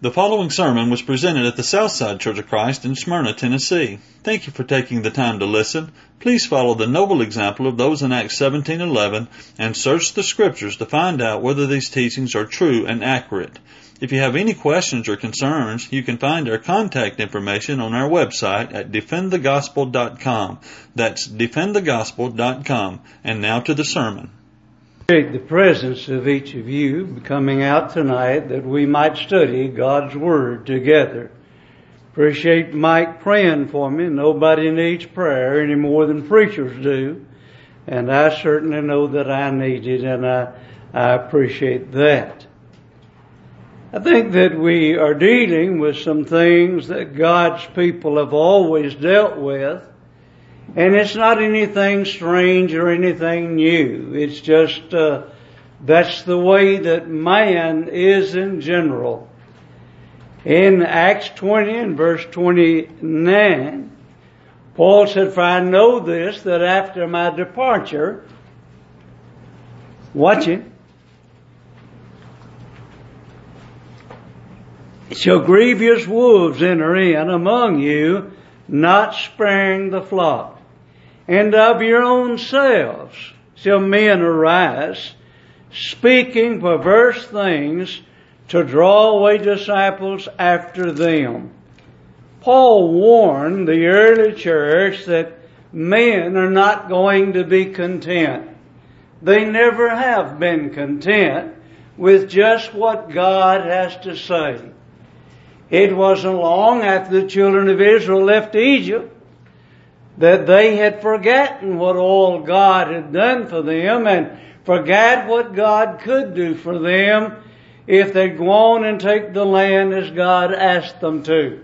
The following sermon was presented at the Southside Church of Christ in Smyrna, Tennessee. Thank you for taking the time to listen. Please follow the noble example of those in Acts 17:11 and search the Scriptures to find out whether these teachings are true and accurate. If you have any questions or concerns, you can find our contact information on our website at defendthegospel.com. That's defendthegospel.com. And now to the sermon. The presence of each of you coming out tonight that we might study God's Word together. Appreciate Mike praying for me. Nobody needs prayer any more than preachers do. And I certainly know that I need it, and I appreciate that. I think that we are dealing with some things that God's people have always dealt with. And it's not anything strange or anything new. It's just, that's the way that man is in general. In Acts 20 and verse 29, Paul said, "For I know this, that after my departure," watch it, "shall grievous wolves enter in among you, not sparing the flock. And of your own selves shall men arise, speaking perverse things to draw away disciples after them." Paul warned the early church that men are not going to be content. They never have been content with just what God has to say. It wasn't long after the children of Israel left Egypt that they had forgotten what all God had done for them and forgot what God could do for them if they'd go on and take the land as God asked them to.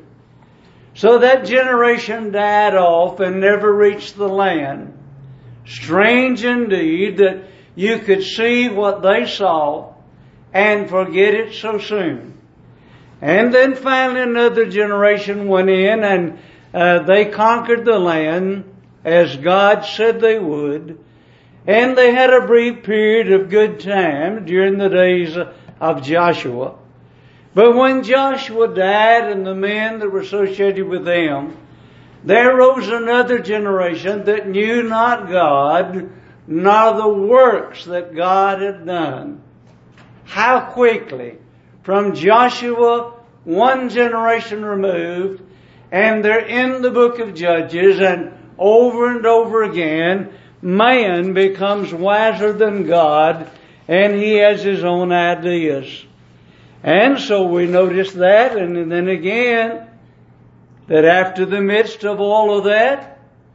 So that generation died off and never reached the land. Strange indeed that you could see what they saw and forget it so soon. And then finally another generation went in and they conquered the land as God said they would. And they had a brief period of good time during the days of Joshua. But when Joshua died and the men that were associated with him, there rose another generation that knew not God, nor the works that God had done. How quickly, from Joshua, one generation removed, and they're in the book of Judges, and over again, man becomes wiser than God, and he has his own ideas. And so we notice that, and then again, that after the midst of all of that,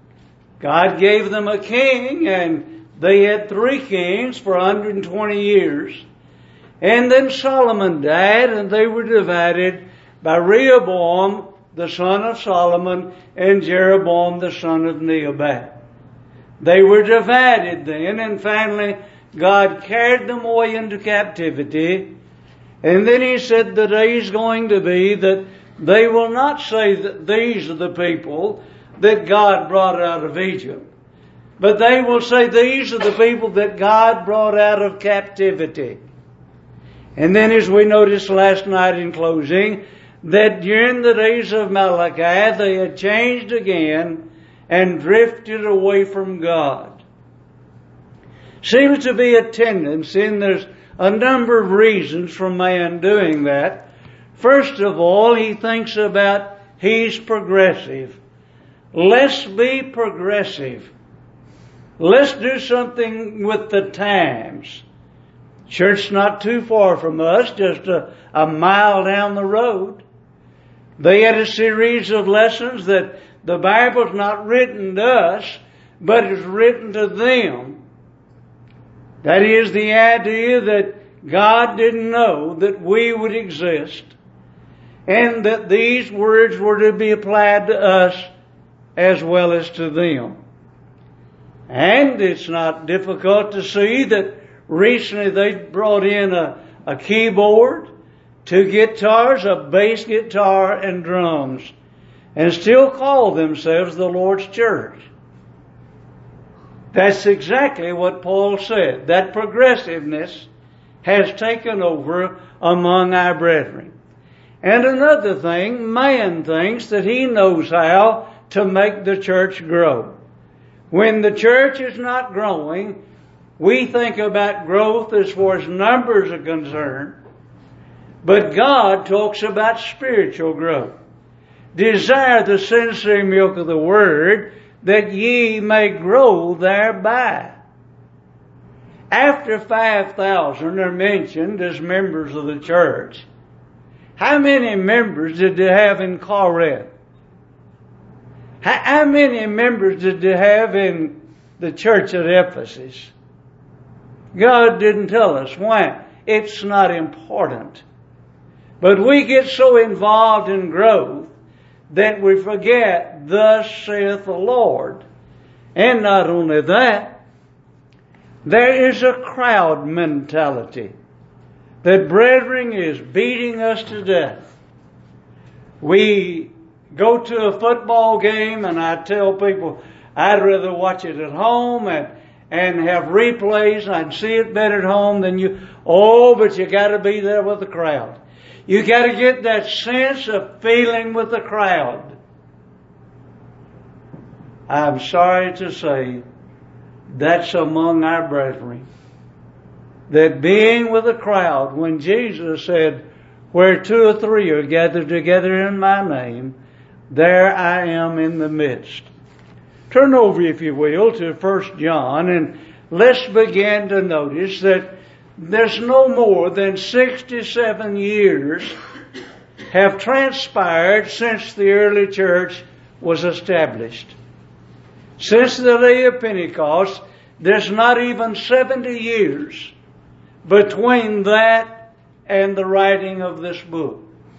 God gave them a king, and they had 3 kings for 120 years. And then Solomon died, and they were divided by Rehoboam, the son of Solomon, and Jeroboam, the son of Nebat. They were divided then, and finally God carried them away into captivity. And then he said the day's going to be that they will not say that these are the people that God brought out of Egypt, but they will say these are the people that God brought out of captivity. And then as we noticed last night in closing, that during the days of Malachi, they had changed again and drifted away from God. Seems to be a tendency, and there's a number of reasons for man doing that. First of all, he thinks about he's progressive. Let's be progressive. Let's do something with the times. Church not too far from us, just a mile down the road. They had a series of lessons that the Bible's not written to us, but it's written to them. That is the idea that God didn't know that we would exist, and that these words were to be applied to us as well as to them. And it's not difficult to see that recently they brought in a keyboard, 2 guitars, a bass guitar, and drums, and still call themselves the Lord's Church. That's exactly what Paul said. That progressiveness has taken over among our brethren. And another thing, man thinks that he knows how to make the church grow. When the church is not growing, we think about growth as far as numbers are concerned. But God talks about spiritual growth. Desire the sincere milk of the Word, that ye may grow thereby. After 5,000 are mentioned as members of the church, how many members did they have in Corinth? How many members did they have in the church at Ephesus? God didn't tell us. Why? It's not important. But we get so involved in growth that we forget, thus saith the Lord. And not only that, there is a crowd mentality that, brethren, is beating us to death. We go to a football game, and I tell people I'd rather watch it at home and have replays. I'd see it better at home than you. Oh, but you got to be there with the crowd. You got to get that sense of feeling with the crowd. I'm sorry to say that's among our brethren. That being with the crowd, when Jesus said, where two or three are gathered together in my name, there I am in the midst. Turn over, if you will, to 1 John, and let's begin to notice that there's no more than 67 years have transpired since the early church was established. Since the day of Pentecost, there's not even 70 years between that and the writing of this book.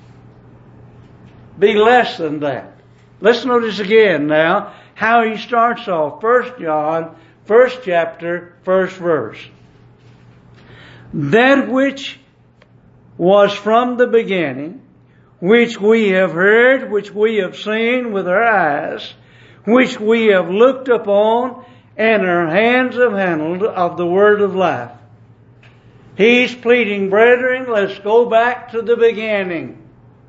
Be less than that. Let's notice again now how he starts off. 1 John, 1st chapter, 1st verse. That which was from the beginning, which we have heard, which we have seen with our eyes, which we have looked upon, and our hands have handled of the word of life. He's pleading, brethren, let's go back to the beginning.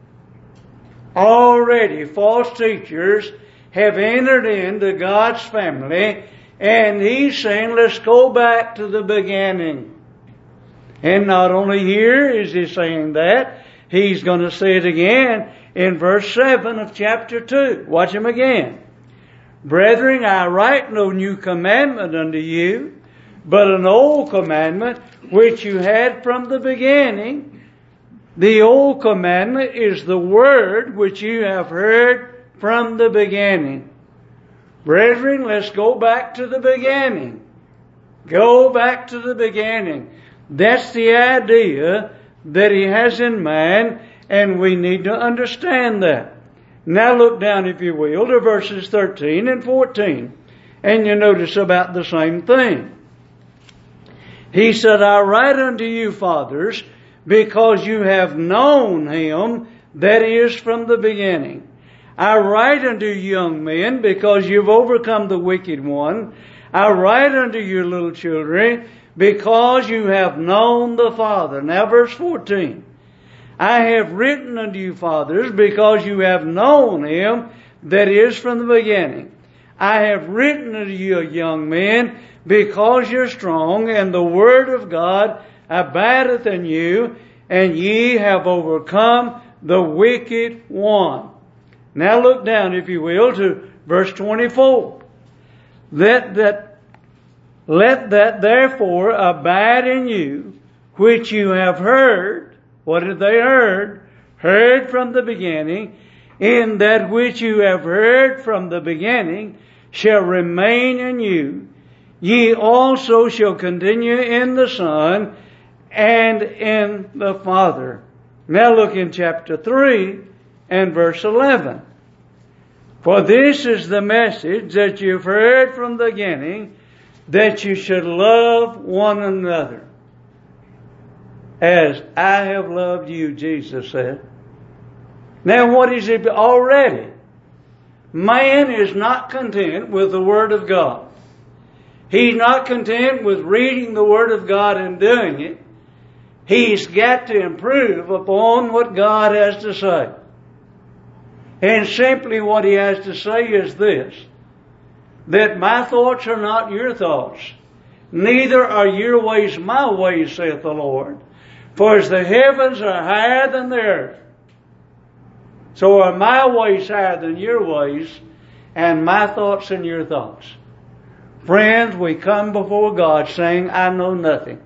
Already false teachers have entered into God's family, and he's saying, let's go back to the beginning. And not only here is he saying that, he's going to say it again in verse 7 of chapter 2. Watch him again. Brethren, I write no new commandment unto you, but an old commandment which you had from the beginning. The old commandment is the word which you have heard from the beginning. Brethren, let's go back to the beginning. Go back to the beginning. That's the idea that he has in mind, and we need to understand that. Now look down, if you will, to verses 13 and 14, and you notice about the same thing. He said, I write unto you, fathers, because you have known him that is from the beginning. I write unto you, young men, because you've overcome the wicked one. I write unto you, little children, because you have known the Father. Now verse 14. I have written unto you, fathers, because you have known him that is from the beginning. I have written unto you, young men, because you're strong, and the word of God abideth in you, and ye have overcome the wicked one. Now look down, if you will, to verse 24. Let that therefore abide in you, which you have heard. What have they heard? Heard from the beginning. In that which you have heard from the beginning shall remain in you. Ye also shall continue in the Son and in the Father. Now look in chapter 3 and verse 11. For this is the message that you've heard from the beginning, that you should love one another. As I have loved you, Jesus said. Now what is it already? Man is not content with the Word of God. He's not content with reading the Word of God and doing it. He's got to improve upon what God has to say. And simply what He has to say is this, that my thoughts are not your thoughts, neither are your ways my ways, saith the Lord. For as the heavens are higher than the earth, so are my ways higher than your ways, and my thoughts than your thoughts. Friends, we come before God saying, I know nothing.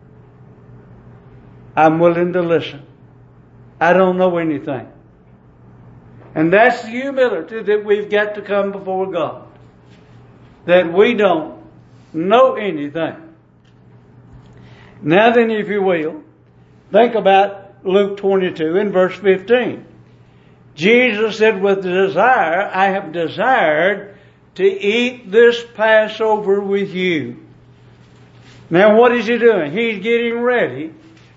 I'm willing to listen. I don't know anything. And that's the humility that we've got to come before God. That we don't know anything. Now then, if you will, think about Luke 22 and verse 15. Jesus said, with desire, I have desired to eat this Passover with you. Now what is He doing? He's getting ready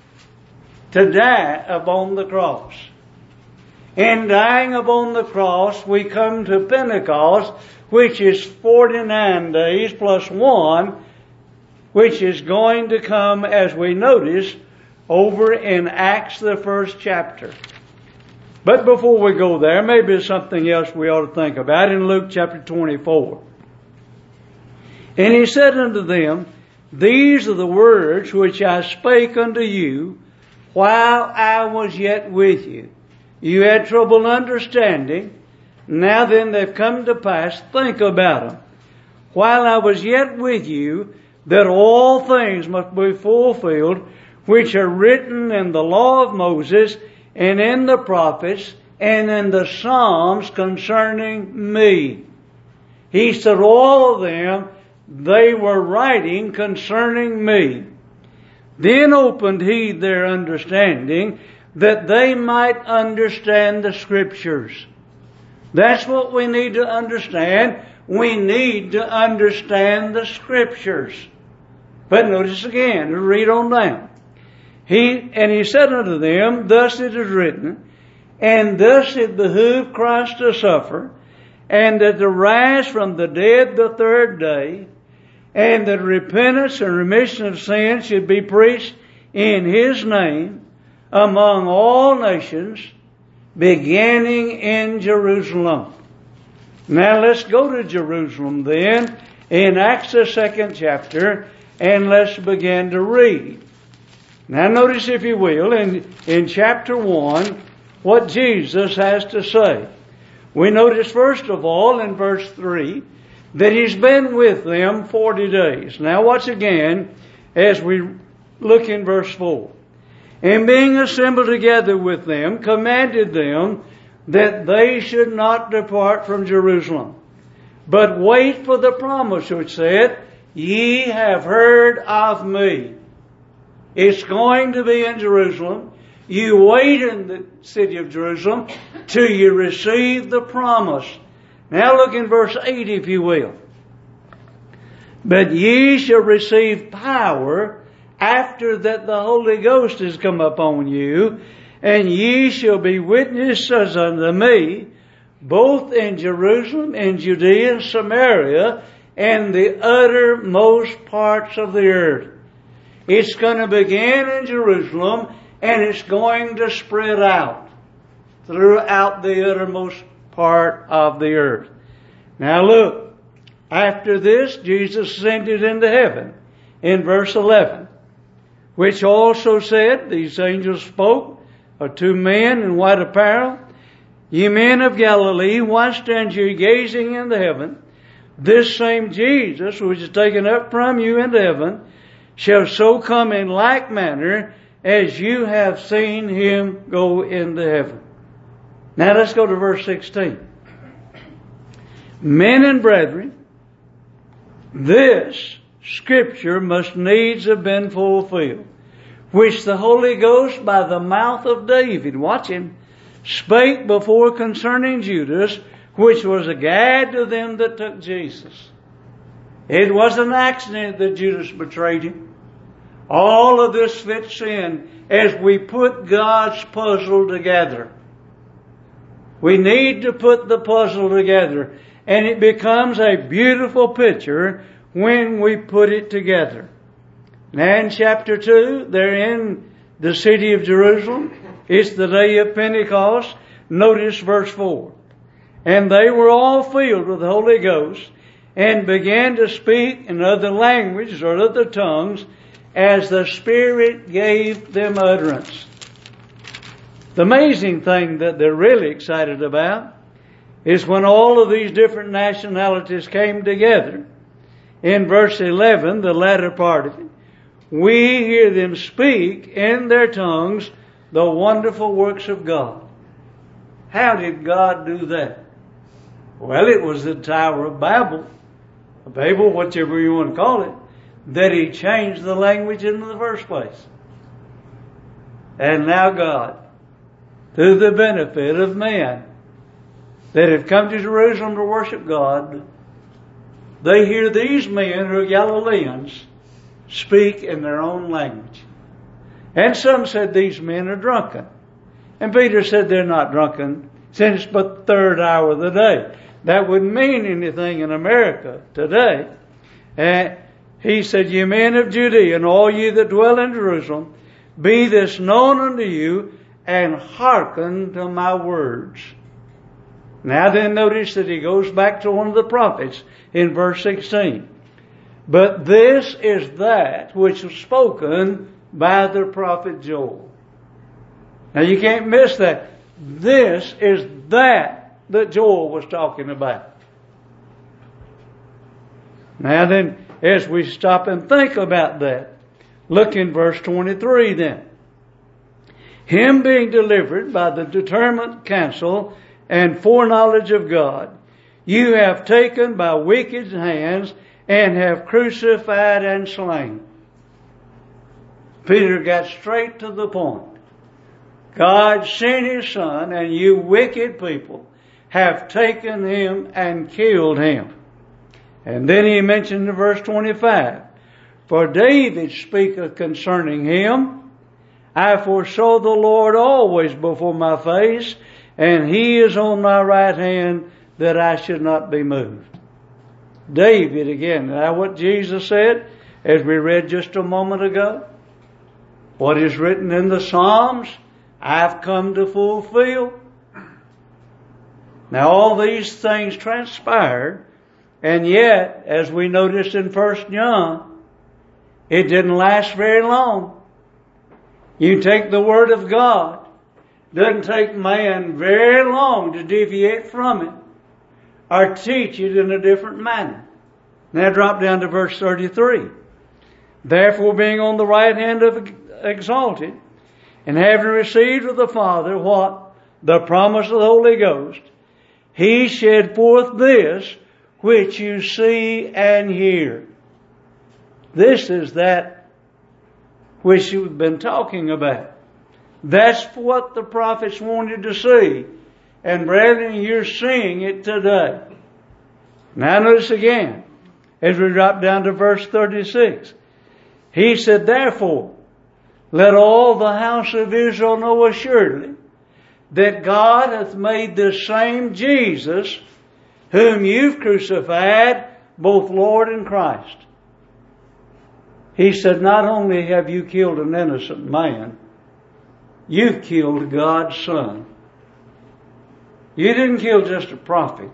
to die upon the cross. In dying upon the cross, we come to Pentecost, which is 49 days plus one, which is going to come, as we notice, over in Acts, the 1st chapter. But before we go there, maybe there's something else we ought to think about in Luke chapter 24. And He said unto them, these are the words which I spake unto you while I was yet with you. You had trouble understanding. Now then they've come to pass. Think about them. While I was yet with you, that all things must be fulfilled, which are written in the law of Moses, and in the prophets, and in the Psalms concerning me. He said all of them, they were writing concerning me. Then opened He their understanding, that they might understand the Scriptures. That's what we need to understand. We need to understand the Scriptures. But notice again, read on down. He said unto them, thus it is written, and thus it behooved Christ to suffer, and to rise from the dead the third day, and that repentance and remission of sins should be preached in His name among all nations, beginning in Jerusalem. Now let's go to Jerusalem then, in Acts the 2nd chapter, and let's begin to read. Now notice, if you will, in chapter 1, what Jesus has to say. We notice first of all in verse 3 that He's been with them 40 days. Now watch again as we look in verse 4. And being assembled together with them, commanded them that they should not depart from Jerusalem, but wait for the promise which said, ye have heard of me. It's going to be in Jerusalem. You wait in the city of Jerusalem till you receive the promise. Now look in verse 8, if you will. But ye shall receive power after that the Holy Ghost is come upon you, and ye shall be witnesses unto me, both in Jerusalem, and Judea, and Samaria, and the uttermost parts of the earth. It's going to begin in Jerusalem, and it's going to spread out throughout the uttermost part of the earth. Now look, after this, Jesus ascended into heaven in verse 11, which also said, these angels spoke of two men in white apparel, ye men of Galilee, why stand ye gazing into heaven? This same Jesus, which is taken up from you into heaven, shall so come in like manner as you have seen Him go into heaven. Now let's go to verse 16. Men and brethren, this Scripture must needs have been fulfilled, which the Holy Ghost by the mouth of David, watch him, spake before concerning Judas, which was a guide to them that took Jesus. It was an accident that Judas betrayed Him. All of this fits in as we put God's puzzle together. We need to put the puzzle together, and it becomes a beautiful picture when we put it together. Now in chapter 2, they're in the city of Jerusalem. It's the day of Pentecost. Notice verse 4. And they were all filled with the Holy Ghost and began to speak in other languages or other tongues as the Spirit gave them utterance. The amazing thing that they're really excited about is when all of these different nationalities came together. In verse 11, the latter part of it, we hear them speak in their tongues the wonderful works of God. How did God do that? Well, it was the Tower of Babel, whatever you want to call it, that He changed the language in the first place. And now God, through the benefit of men that have come to Jerusalem to worship God, they hear these men who are Galileans speak in their own language. And some said these men are drunken. And Peter said they're not drunken, since it's but the third hour of the day. That wouldn't mean anything in America today. And he said, ye men of Judea, and all ye that dwell in Jerusalem, be this known unto you, and hearken to my words. Now then notice that he goes back to one of the prophets in verse 16. But this is that which was spoken by the prophet Joel. Now you can't miss that. This is that Joel was talking about. Now then, as we stop and think about that, look in verse 23 then. Him being delivered by the determined counsel and foreknowledge of God, you have taken by wicked hands and have crucified and slain. Peter got straight to the point. God sent His Son, and you wicked people have taken Him and killed Him. And then he mentioned in verse 25, for David speaketh concerning Him, I foresaw the Lord always before my face, and He is on my right hand, that I should not be moved. David again. Now what Jesus said, as we read just a moment ago, what is written in the Psalms, I've come to fulfill. Now all these things transpired, and yet, as we noticed in 1 John, it didn't last very long. You take the Word of God, doesn't take man very long to deviate from it or teach it in a different manner. Now drop down to verse 33. Therefore, being on the right hand of exalted, and having received of the Father what? The promise of the Holy Ghost, He shed forth this which you see and hear. This is that which you've been talking about. That's what the prophets wanted to see. And brethren, you're seeing it today. Now notice again, as we drop down to verse 36. He said, therefore, let all the house of Israel know assuredly that God hath made this same Jesus, whom you've crucified, both Lord and Christ. He said, not only have you killed an innocent man, you've killed God's Son. You didn't kill just a prophet.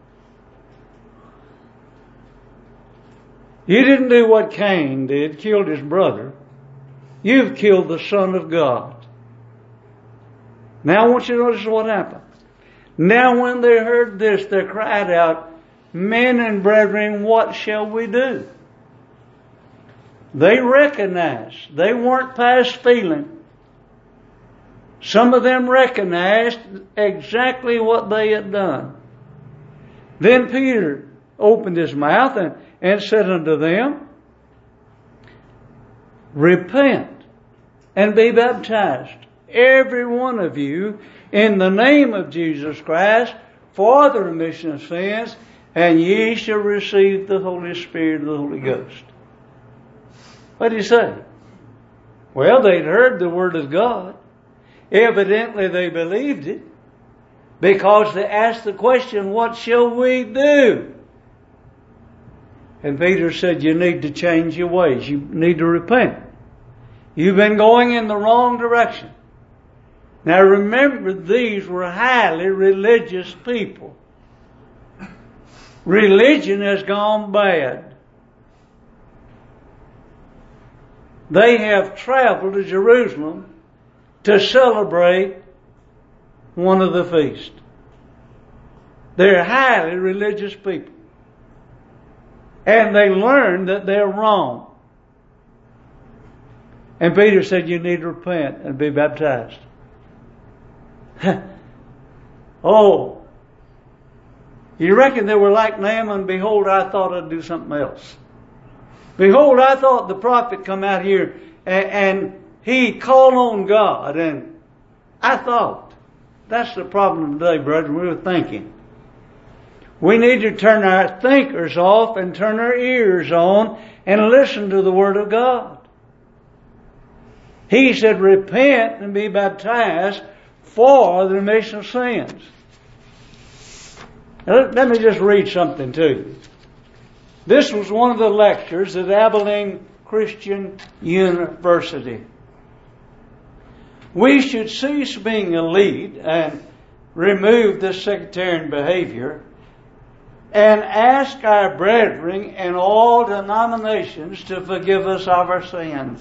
You didn't do what Cain did, killed his brother. You've killed the Son of God. Now I want you to notice what happened. Now when they heard this, they cried out, men and brethren, what shall we do? They recognized. They weren't past feeling. Some of them recognized exactly what they had done. Then Peter opened his mouth and said unto them, repent and be baptized, every one of you, in the name of Jesus Christ, for the remission of sins, and ye shall receive the Holy Spirit of the Holy Ghost. What did he say? Well, they'd heard the Word of God. Evidently they believed it, because they asked the question, what shall we do? And Peter said, you need to change your ways. You need to repent. You've been going in the wrong direction. Now remember, these were highly religious people. Religion has gone bad. They have traveled to Jerusalem to celebrate one of the feasts. They're highly religious people. And they learned that they're wrong. And Peter said, you need to repent and be baptized. Oh, you reckon they were like Naaman? Behold, I thought I'd do something else. Behold, I thought the prophet come out here and he called on God. And I thought, that's the problem today, brother. We were thinking. We need to turn our thinkers off and turn our ears on and listen to the Word of God. He said, repent and be baptized for the remission of sins. Now, let me just read something to you. This was one of the lectures at Abilene Christian University. We should cease being a lead and remove this sectarian behavior and ask our brethren in all denominations to forgive us of our sins.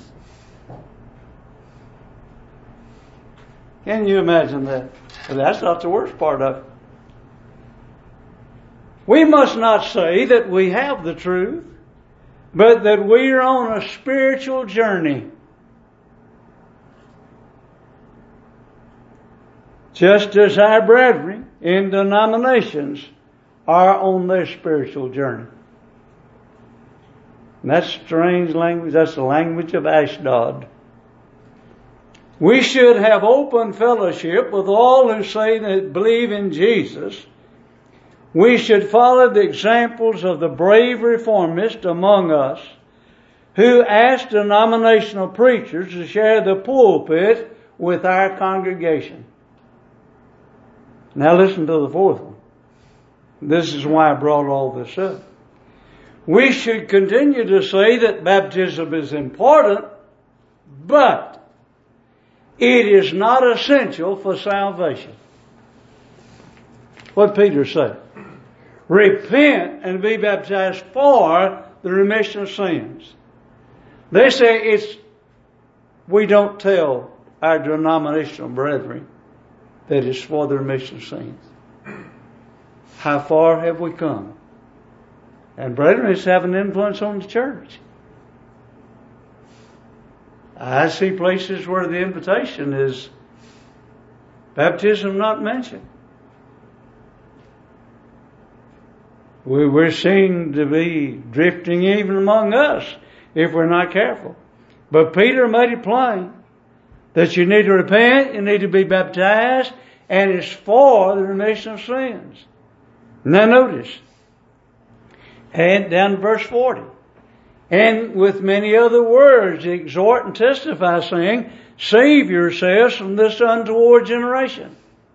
Can you imagine that? But that's not the worst part of it. We must not say that we have the truth, but that we are on a spiritual journey. Just as our brethren in denominations are on their spiritual journey. And that's strange language. That's the language of Ashdod. We should have open fellowship with all who say they believe in Jesus. We should follow the examples of the brave reformists among us who asked denominational preachers to share the pulpit with our congregation. Now listen to the fourth one. This is why I brought all this up. We should continue to say that baptism is important, but it is not essential for salvation. What Peter said. Repent and be baptized for the remission of sins. They say we don't tell our denominational brethren that it's for the remission of sins. How far have we come? And brethren, it's having an influence on the church. I see places where the invitation is baptism not mentioned. We're seen to be drifting even among us if we're not careful. But Peter made it plain that you need to repent, you need to be baptized, and it's for the remission of sins. Now notice, and down to verse 40. And with many other words, exhort and testify, saying, save yourselves from this untoward generation.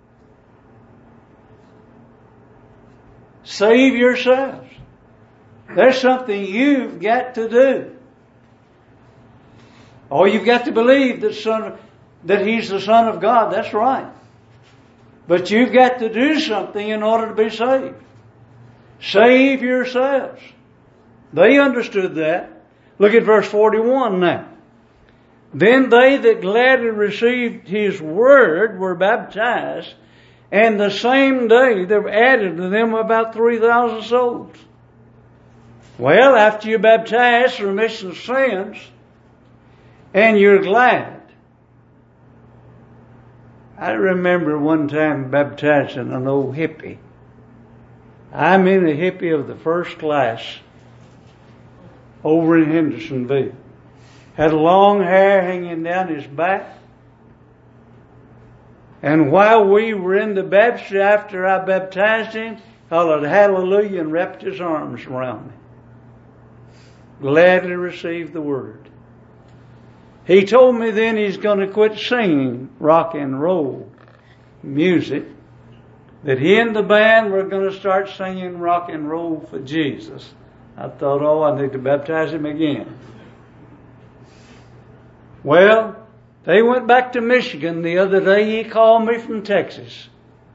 Save yourselves. There's something you've got to do. Oh, you've got to believe that He's the Son of God. That's right. But you've got to do something in order to be saved. Save yourselves. They understood that. Look at verse 41 now. Then they that gladly received His word were baptized, and the same day there were added to them about 3,000 souls. Well, after you're baptized for remission of sins, and you're glad. I remember one time baptizing an old hippie. I mean a hippie of the first class over in Hendersonville. Had long hair hanging down his back. And while we were in the baptistry, after I baptized him, hollered hallelujah and wrapped his arms around me. Gladly received the word. He told me then he's going to quit singing rock and roll music. That he and the band were going to start singing rock and roll for Jesus. I thought, I need to baptize him again. Well, they went back to Michigan the other day. He called me from Texas.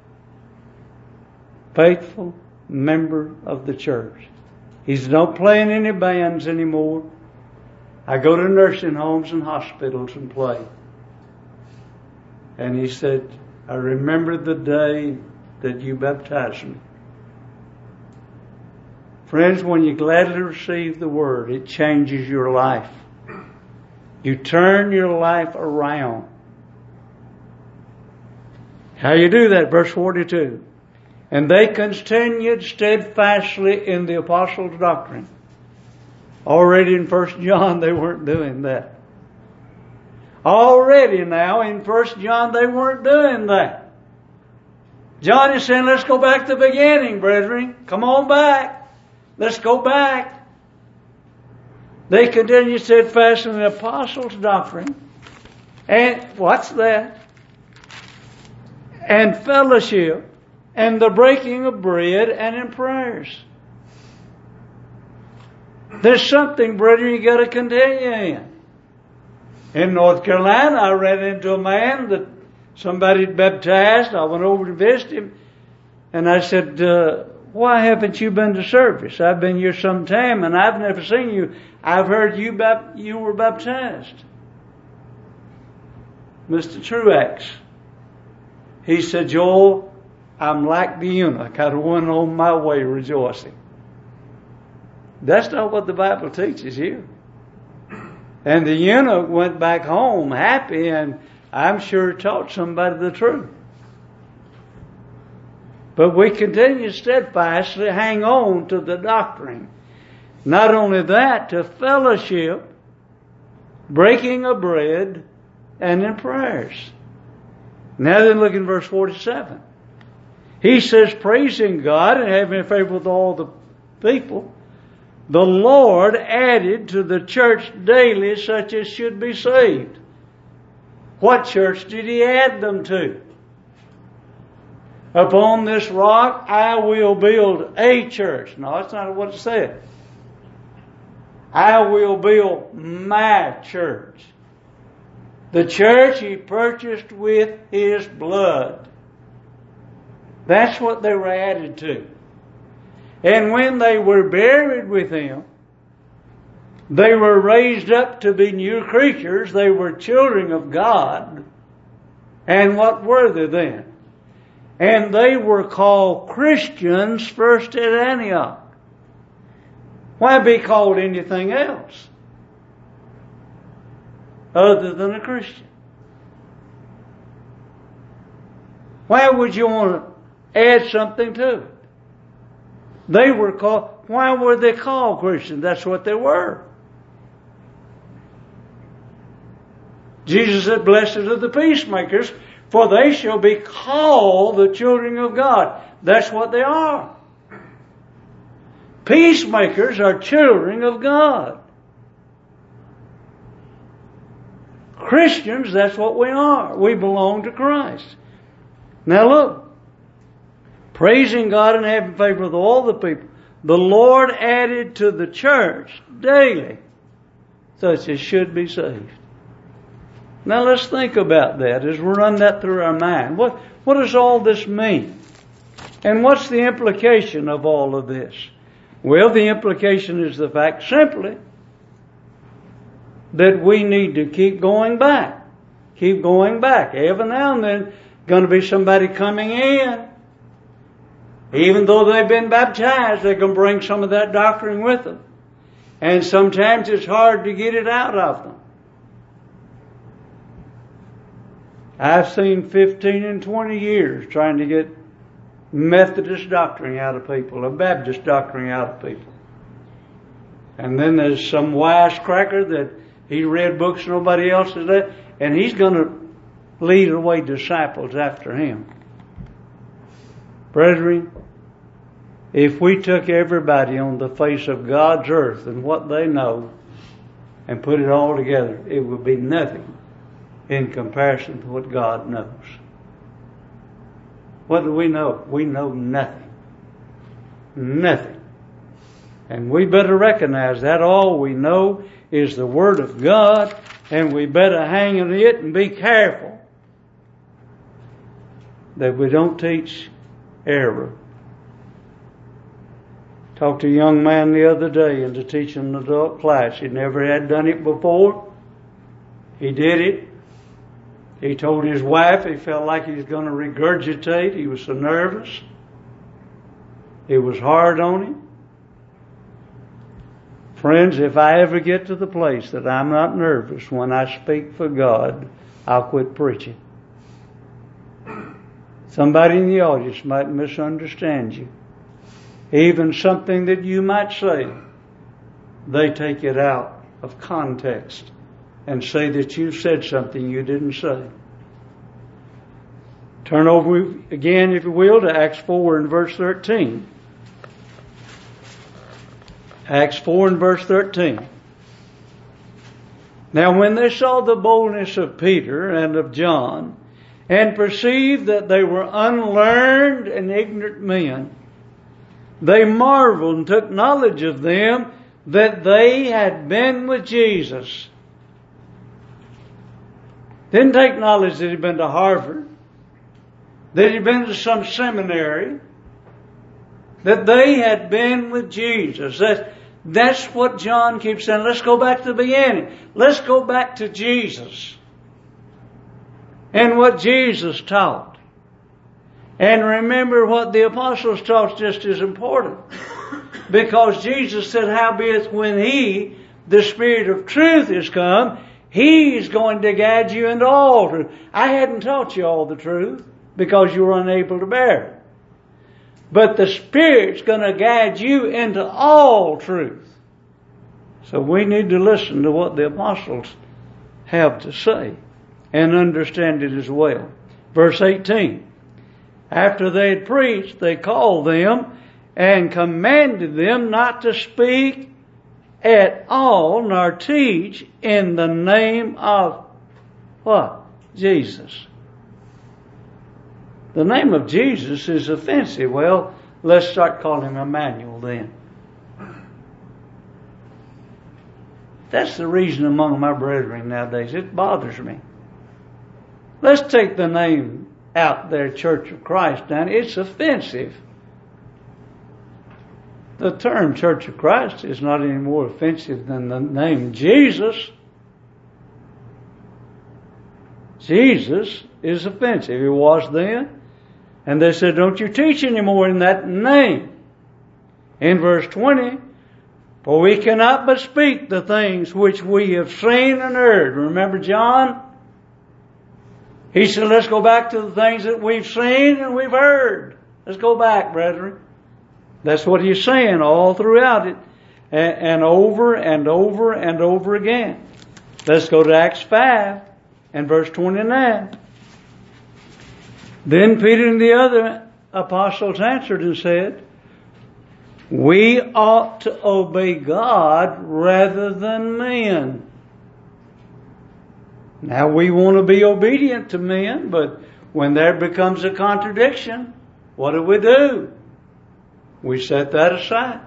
Faithful member of the church. He's not playing any bands anymore. I go to nursing homes and hospitals and play. And he said, I remember the day that you baptized me. Friends, when you gladly receive the Word, it changes your life. You turn your life around. How you do that? Verse 42. And they continued steadfastly in the apostles' doctrine. Already in 1 John they weren't doing that. Already now in 1 John they weren't doing that. John is saying, let's go back to the beginning, brethren. Come on back. Let's go back. They continued steadfast in the apostles' doctrine. And what's that? And fellowship, and the breaking of bread, and in prayers. There's something, brethren, you got to continue in. In North Carolina, I ran into a man that somebody had baptized. I went over to visit him, and I said, why haven't you been to service? I've been here some time, and I've never seen you. I've heard you were baptized. Mr. Truax. He said, Joel, I'm like the eunuch. I went on my way rejoicing. That's not what the Bible teaches here. And the eunuch went back home happy, and I'm sure taught somebody the truth. But we continue steadfastly, hang on to the doctrine. Not only that, to fellowship, breaking of bread, and in prayers. Now then look in verse 47. He says, praising God and having favor with all the people, the Lord added to the church daily such as should be saved. What church did He add them to? Upon this rock I will build a church. No, that's not what it said. I will build my church. The church He purchased with His blood. That's what they were added to. And when they were buried with Him, they were raised up to be new creatures. They were children of God. And what were they then? And they were called Christians first at Antioch. Why be called anything else other than a Christian? Why would you want to add something to it? They were called, why were they called Christians? That's what they were. Jesus said, blessed are the peacemakers, for they shall be called the children of God. That's what they are. Peacemakers are children of God. Christians, that's what we are. We belong to Christ. Now look. Praising God and having favor with all the people, the Lord added to the church daily such as should be saved. Now let's think about that as we run that through our mind. What does all this mean? And what's the implication of all of this? Well, the implication is the fact simply that we need to keep going back. Keep going back. Every now and then going to be somebody coming in. Even though they've been baptized, they can bring some of that doctrine with them. And sometimes it's hard to get it out of them. I've seen 15 and 20 years trying to get Methodist doctrine out of people, or Baptist doctrine out of people. And then there's some wisecracker that he read books nobody else has read, and he's going to lead away disciples after him. Brethren, if we took everybody on the face of God's earth and what they know and put it all together, it would be nothing in comparison to what God knows. What do we know? We know nothing. Nothing. And we better recognize that all we know is the Word of God, And we better hang on it and be careful that we don't teach error. Talked to a young man the other day into teaching an adult class. He never had done it before. He did it. He told his wife he felt like he was going to regurgitate. He was so nervous. It was hard on him. Friends, if I ever get to the place that I'm not nervous when I speak for God, I'll quit preaching. Somebody in the audience might misunderstand you. Even something that you might say, they take it out of context and say that you said something you didn't say. Turn over again, if you will, to Acts 4 and verse 13. Acts 4 and verse 13. Now when they saw the boldness of Peter and of John, and perceived that they were unlearned and ignorant men, they marveled and took knowledge of them that they had been with Jesus. Didn't take knowledge that he'd been to Harvard, that he'd been to some seminary, that they had been with Jesus. That's what John keeps saying. Let's go back to the beginning. Let's go back to Jesus and what Jesus taught. And remember what the apostles taught is just as important. Because Jesus said, howbeit when He, the Spirit of truth, is come, He's going to guide you into all truth. I hadn't taught you all the truth because you were unable to bear it. But the Spirit's going to guide you into all truth. So we need to listen to what the apostles have to say and understand it as well. Verse 18. After they had preached, they called them and commanded them not to speak at all nor teach in the name of what? Jesus. The name of Jesus is offensive. Well, let's start calling him Emmanuel then. That's the reason among my brethren nowadays. It bothers me. Let's take the name out there, Church of Christ, down. It's offensive. The term Church of Christ is not any more offensive than the name Jesus. Jesus is offensive. It was then. And they said, don't you teach anymore in that name. In verse 20, for we cannot but speak the things which we have seen and heard. Remember John? He said, let's go back to the things that we've seen and we've heard. Let's go back, brethren. That's what he's saying all throughout it. And over and over and over again. Let's go to Acts 5 and verse 29. Then Peter and the other apostles answered and said, we ought to obey God rather than men. Now we want to be obedient to men, but when there becomes a contradiction, what do? We set that aside.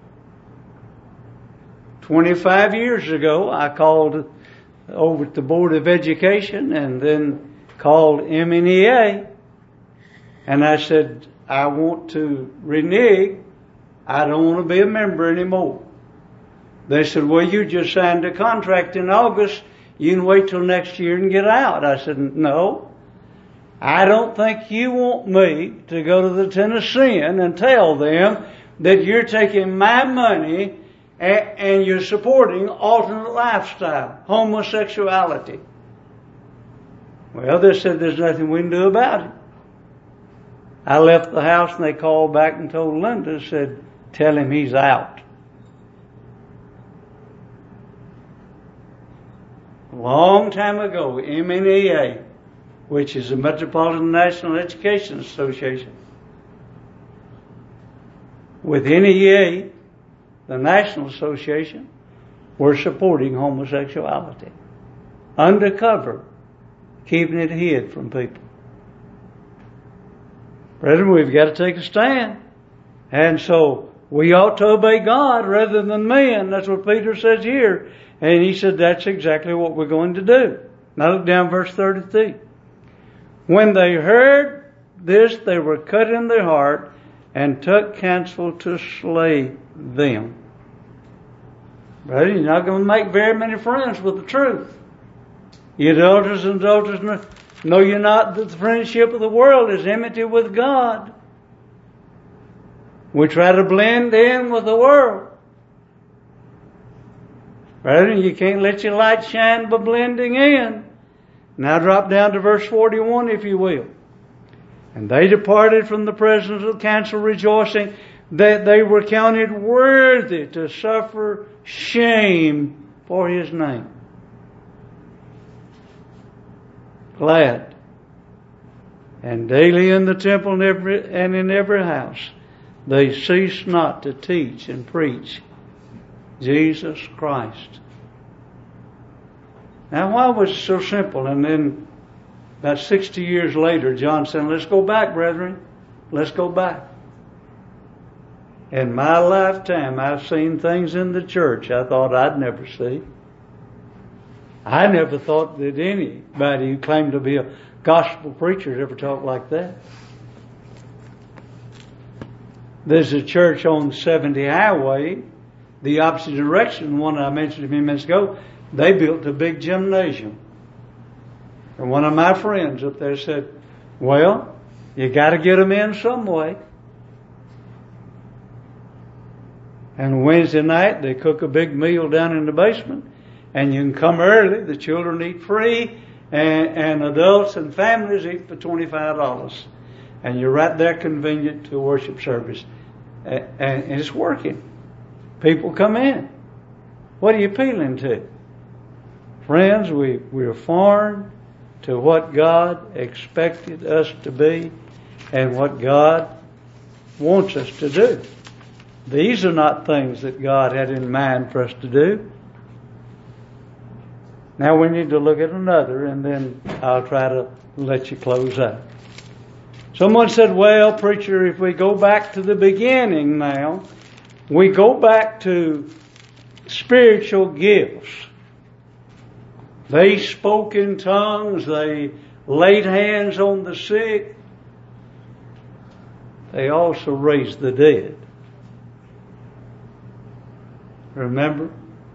25 years ago, I called over at the Board of Education and then called MNEA, and I said, I want to renege. I don't want to be a member anymore. They said, well, you just signed a contract in August. You can wait till next year and get out. I said, no, I don't think you want me to go to the Tennessean and tell them that you're taking my money and you're supporting alternate lifestyle, homosexuality. Well, they said there's nothing we can do about it. I left the house and they called back and told Linda, said, tell him he's out. A long time ago, MNEA, which is the Metropolitan National Education Association, with NEA, the National Association, were supporting homosexuality. Undercover, keeping it hid from people. Brethren, we've got to take a stand. And so, we ought to obey God rather than men. That's what Peter says here And he said, that's exactly what we're going to do. Now look down verse 33. When they heard this, they were cut in their heart and took counsel to slay them. Brother, you're not going to make very many friends with the truth. You adulterers and adulterers, know you not that the friendship of the world is enmity with God. We try to blend in with the world. Brethren, you can't let your light shine by blending in. Now drop down to verse 41, if you will. And they departed from the presence of the council, rejoicing that they were counted worthy to suffer shame for his name. Glad. And daily in the temple and in every house, they ceased not to teach and preach Jesus Christ. Now, why was it so simple? And then, about 60 years later, John said, let's go back, brethren. Let's go back. In my lifetime, I've seen things in the church I thought I'd never see. I never thought that anybody who claimed to be a gospel preacher ever talked like that. There's a church on 70 Highway, the opposite direction, one I mentioned a few minutes ago. They built a big gymnasium. And one of my friends up there said, well, you got to get them in some way. And Wednesday night, they cook a big meal down in the basement. And you can come early. The children eat free. And adults and families eat for $25. And you're right there convenient to a worship service. And it's working. People come in. What are you appealing to? Friends, we're foreign to what God expected us to be and what God wants us to do. These are not things that God had in mind for us to do. Now we need to look at another, and then I'll try to let you close out. Someone said, well, preacher, if we go back to the beginning now, we go back to spiritual gifts. They spoke in tongues. They laid hands on the sick. They also raised the dead. Remember?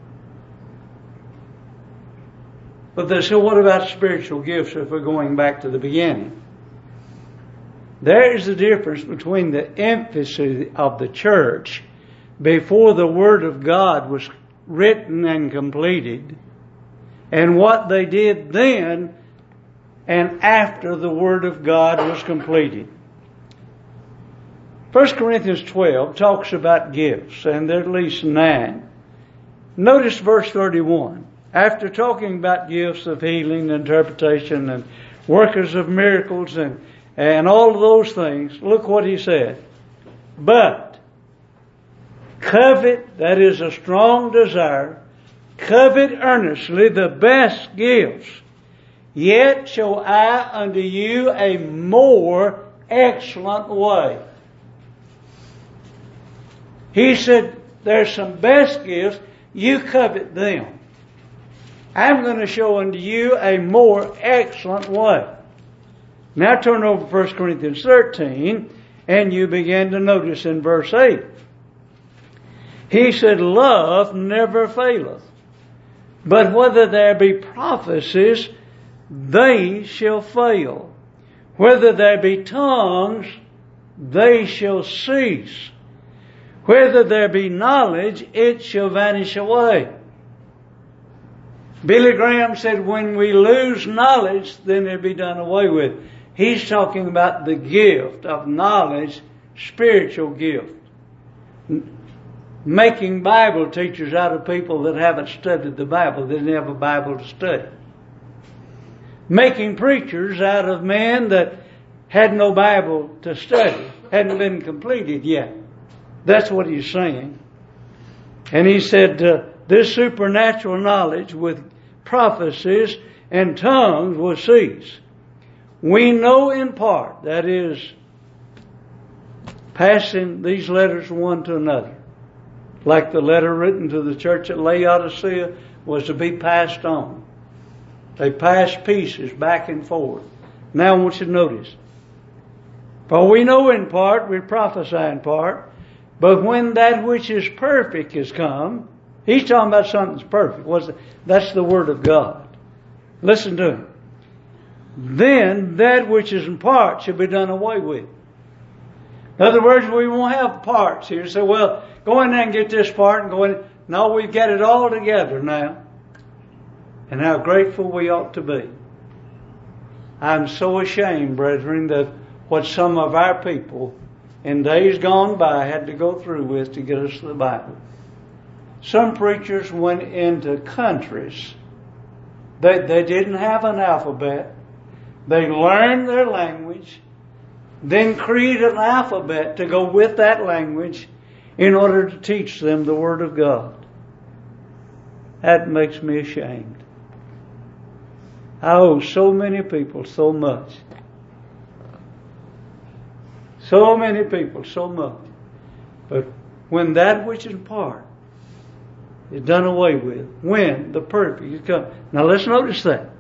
But they said, what about spiritual gifts if we're going back to the beginning? There is a difference between the emphasis of the church before the Word of God was written and completed, and what they did then and after the Word of God was completed. 1 Corinthians 12 talks about gifts, and there are at least 9. Notice verse 31. After talking about gifts of healing, interpretation, and workers of miracles, and all of those things, look what he said. But covet, that is a strong desire, covet earnestly the best gifts, yet show I unto you a more excellent way. He said, there's some best gifts, you covet them. I'm going to show unto you a more excellent way. Now turn over to 1 Corinthians 13, and you begin to notice in verse 8. He said, love never faileth, but whether there be prophecies, they shall fail. Whether there be tongues, they shall cease. Whether there be knowledge, it shall vanish away. Billy Graham said, when we lose knowledge, then it'll be done away with. He's talking about the gift of knowledge, spiritual gift. Making Bible teachers out of people that haven't studied the Bible. They didn't have a Bible to study. Making preachers out of men that had no Bible to study. Hadn't been completed yet. That's what he's saying. And he said, this supernatural knowledge with prophecies and tongues will cease. We know in part, that is, passing these letters one to another. Like the letter written to the church at Laodicea, was to be passed on. They passed pieces back and forth. Now I want you to notice. For we know in part, we prophesy in part, but when that which is perfect is come, he's talking about something that's perfect. That's the Word of God. Listen to him. Then that which is in part shall be done away with. In other words, we won't have parts here. So, well, go in there and get this part and go in. No, we've got it all together now. And how grateful we ought to be. I'm so ashamed, brethren, that what some of our people in days gone by had to go through with to get us the Bible. Some preachers went into countries. They didn't have an alphabet. They learned their language, then created an alphabet to go with that language in order to teach them the Word of God. That makes me ashamed. I owe so many people so much. So many people so much. But when that which is in part is done away with, when the perfect is come. Now let's notice that.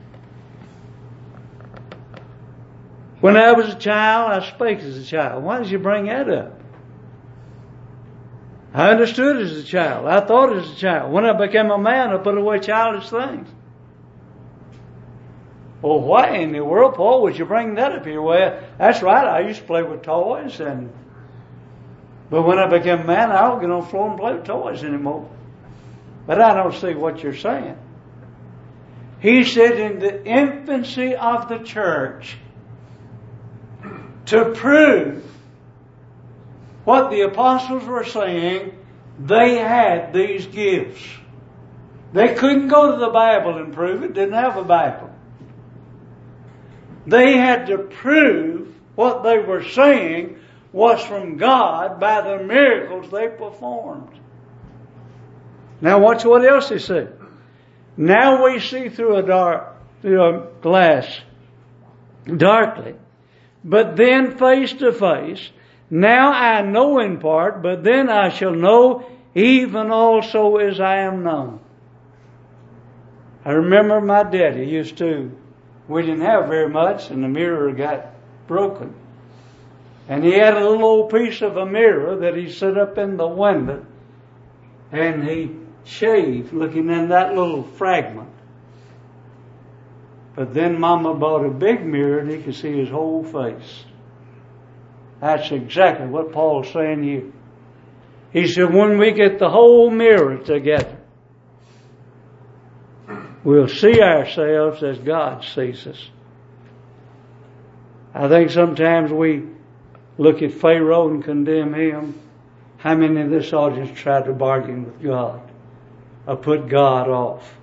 When I was a child, I spake as a child. Why did you bring that up? I understood as a child. I thought as a child. When I became a man, I put away childish things. Well, why in the world, Paul, would you bring that up here? Well, that's right. I used to play with toys, but when I became a man, I don't get on the floor and play with toys anymore. But I don't see what you're saying. He said in the infancy of the church, to prove what the apostles were saying, they had these gifts. They couldn't go to the Bible and prove it, didn't have a Bible. They had to prove what they were saying was from God by the miracles they performed. Now watch what else he said. Now we see through a glass darkly, but then face to face. Now I know in part, but then I shall know even also as I am known. I remember my daddy used to, we didn't have very much, and the mirror got broken. And he had a little old piece of a mirror that he set up in the window, and he shaved looking in that little fragment. But then Mama bought a big mirror and he could see his whole face. That's exactly what Paul's saying here. He said, when we get the whole mirror together, we'll see ourselves as God sees us. I think sometimes we look at Pharaoh and condemn him. How many in this audience tried to bargain with God or put God off?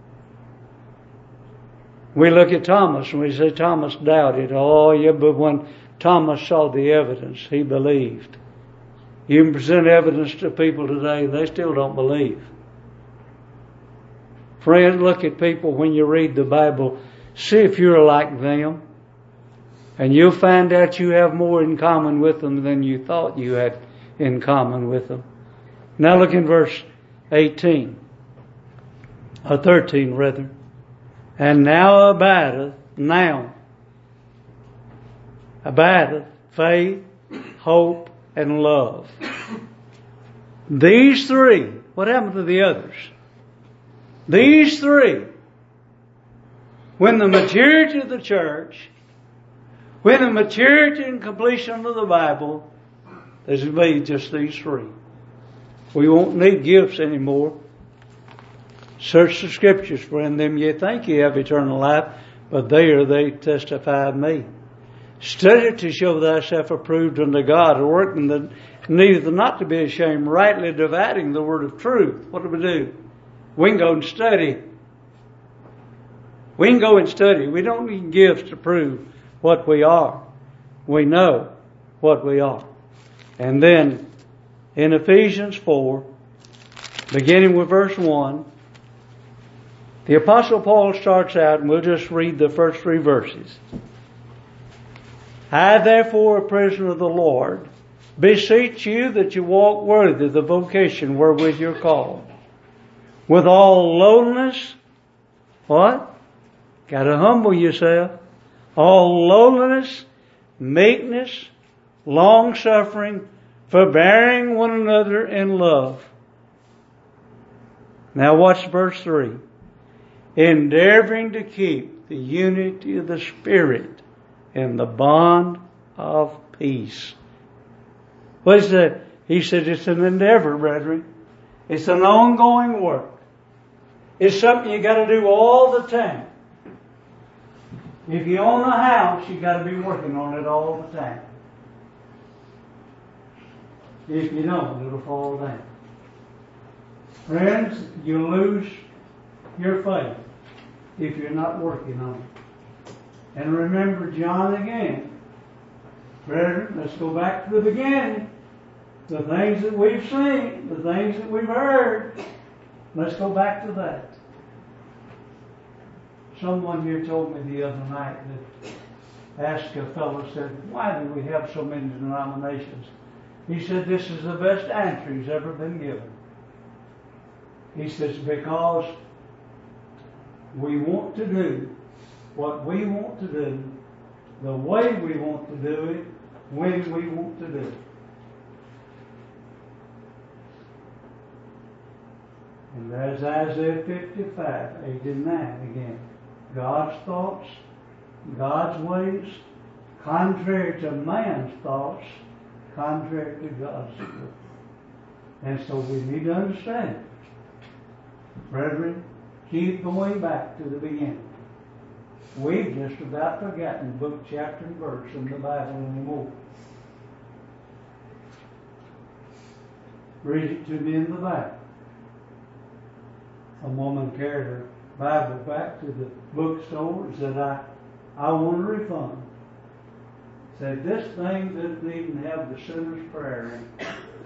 We look at Thomas and we say Thomas doubted. Oh yeah, but when Thomas saw the evidence, he believed. You can present evidence to people today, they still don't believe. Friends, look at people when you read the Bible. See if you're like them. And you'll find out you have more in common with them than you thought you had in common with them. Now look in verse 13 rather. And now abideth faith, hope, and love. These three. What happened to the others? These three. When the maturity of the church, when the maturity and completion of the Bible, there's going to be just these three. We won't need gifts anymore. Search the Scriptures, for in them ye think ye have eternal life, but there they testify of me. Study to show thyself approved unto God, a workman that needeth not to be ashamed, rightly dividing the word of truth. What do we do? We can go and study. We can go and study. We don't need gifts to prove what we are. We know what we are. And then in Ephesians 4, beginning with verse 1, the Apostle Paul starts out, and we'll just read the first 3 verses. I, therefore, a prisoner of the Lord, beseech you that you walk worthy of the vocation wherewith you're called, with all lowliness. What? Got to humble yourself. All lowliness, meekness, long-suffering, forbearing one another in love. Now watch verse 3. Endeavoring to keep the unity of the Spirit in the bond of peace. What is that? He said it's an endeavor, brethren. It's an ongoing work. It's something you got to do all the time. If you own a house, you got to be working on it all the time. If you don't, it'll fall down. Friends, you lose your faith if you're not working on it. And remember John again. Brethren, let's go back to the beginning. The things that we've seen, the things that we've heard. Let's go back to that. Someone here told me the other night that asked a fellow, said, why do we have so many denominations? He said, this is the best answer he's ever been given. He says, because we want to do what we want to do, the way we want to do it, when we want to do it. And there's Isaiah 55, 8 and 9 again. God's thoughts, God's ways, contrary to man's thoughts, contrary to God's will. And so we need to understand, brethren, keep going back to the beginning. We've just about forgotten book, chapter, and verse in the Bible anymore. Read it to me in the Bible. A woman carried her Bible back to the bookstore and said, I want a refund. Said, this thing doesn't even have the sinner's prayer in it.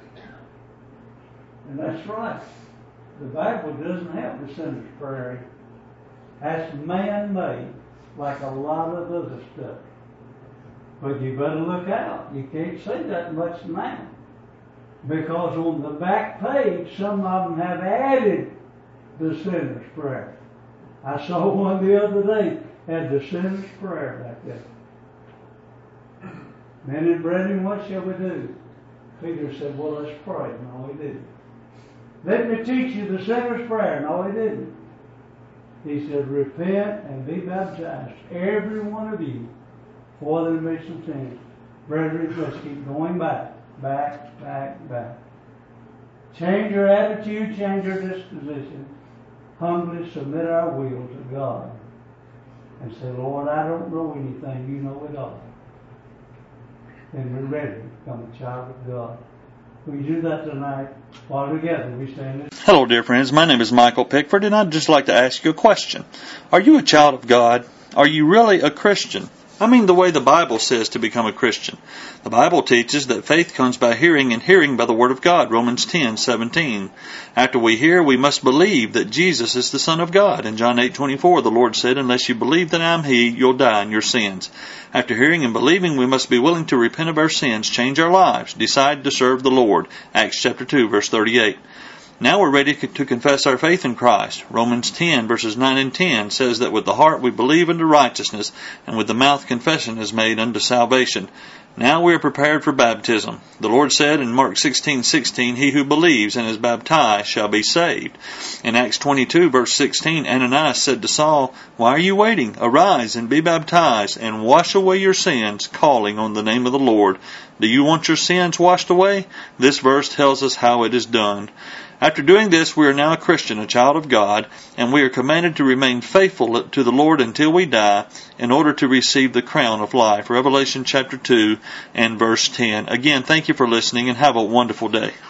And that's right. The Bible doesn't have the sinner's prayer in it. That's man-made, like a lot of other stuff. But you better look out. You can't say that much now. Because on the back page, some of them have added the sinner's prayer. I saw one the other day, had the sinner's prayer back there. Men and brethren, what shall we do? Peter said, well, let's pray. No, he didn't. Let me teach you the sinner's prayer. No, he didn't. He said, repent and be baptized, every one of you, for the remission of sins. Brethren, let's keep going back. Change your attitude, change your disposition. Humbly submit our will to God. And say, Lord, I don't know anything. You know it all. Then we're ready to become a child of God. We do that tonight while together we stand. Hello, dear friends. My name is Michael Pickford, and I'd just like to ask you a question. Are you a child of God? Are you really a Christian? I mean the way the Bible says to become a Christian. The Bible teaches that faith comes by hearing, and hearing by the Word of God, Romans 10:17. After we hear, we must believe that Jesus is the Son of God. In John 8:24, the Lord said, unless you believe that I am He, you'll die in your sins. After hearing and believing, we must be willing to repent of our sins, change our lives, decide to serve the Lord. Acts chapter 2, verse 38. Now we're ready to confess our faith in Christ. Romans 10, verses 9 and 10 says that with the heart we believe unto righteousness, and with the mouth confession is made unto salvation. Now we are prepared for baptism. The Lord said in Mark 16:16, he who believes and is baptized shall be saved. In Acts 22, verse 16, Ananias said to Saul, why are you waiting? Arise and be baptized, and wash away your sins, calling on the name of the Lord. Do you want your sins washed away? This verse tells us how it is done. After doing this, we are now a Christian, a child of God, and we are commanded to remain faithful to the Lord until we die in order to receive the crown of life. Revelation chapter 2 and verse 10. Again, thank you for listening and have a wonderful day.